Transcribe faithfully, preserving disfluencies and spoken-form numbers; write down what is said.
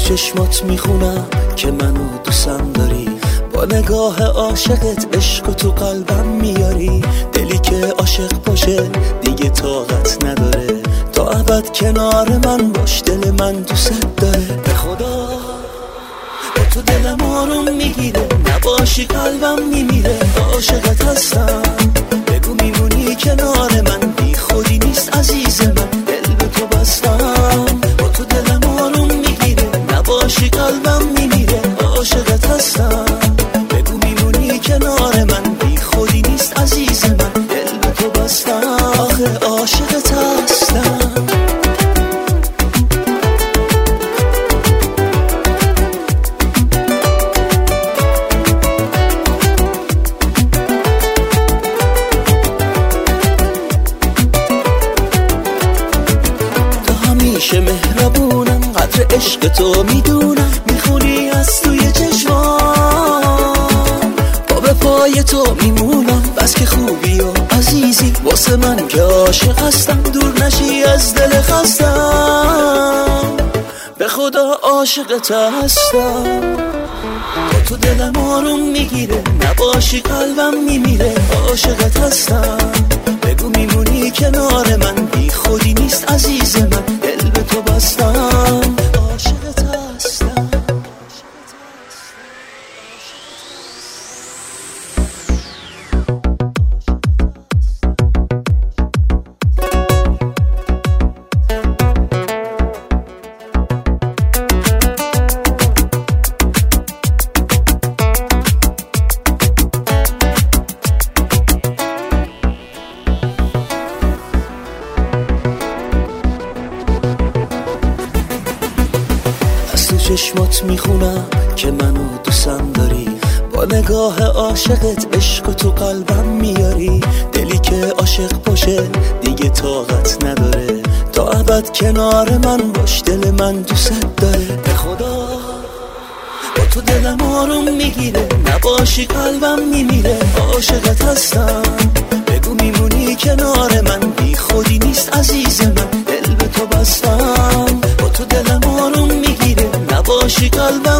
چشمات میخونم که منو دوستم داری، با نگاه عاشقت عشق تو قلبم میاری. دلی که عاشق باشه دیگه طاقت نداره، تا ابد کنار من باش، دل من دوست داره. به خدا به تو دلم آروم میگیره، نباشی قلبم میمیره. عاشقت هستم بگو میمونی کنار من، بی خودی نیست عزیز من، دل به تو بستم. با تو دلم آروم میگیره، نباشی قلبم میمیره. عاشقت هستم بگو میمونی کنار من، بی خودی نیست عزیز من، دل به تو بستم. آخه عاشقت هستم. همیشه مهربونم، قدر عشق تو میدونم، میخونی از توی چشمام، با به پای تو میمونم. بس که خوبی و عزیزی واسه من که عاشق هستم، دور نشی از دل خستم. به خدا عاشقت هستم. با تو دلم آروم میگیره، نباشی قلبم میمیره. عاشقت هستم بگو میمونی کنار من، بی خودی نیست عزیز من، دل به تو بستم. عاشقت هستم. چشمات میخونم که منو دوستم داری، با نگاه عاشقت عشق تو قلبم میاری. دلی که عاشق باشه دیگه طاقت نداره، تا ابد کنار من باش، دل من دوست داره. به خدا با تو دلم آروم میگیره، نباشی قلبم میمیره. عاشقت هستم بگو میمونی کنار من، بی خودی نیست عزیز من، دل به تو بستم. با تو دلم آروم میگیره، نباشی قلبم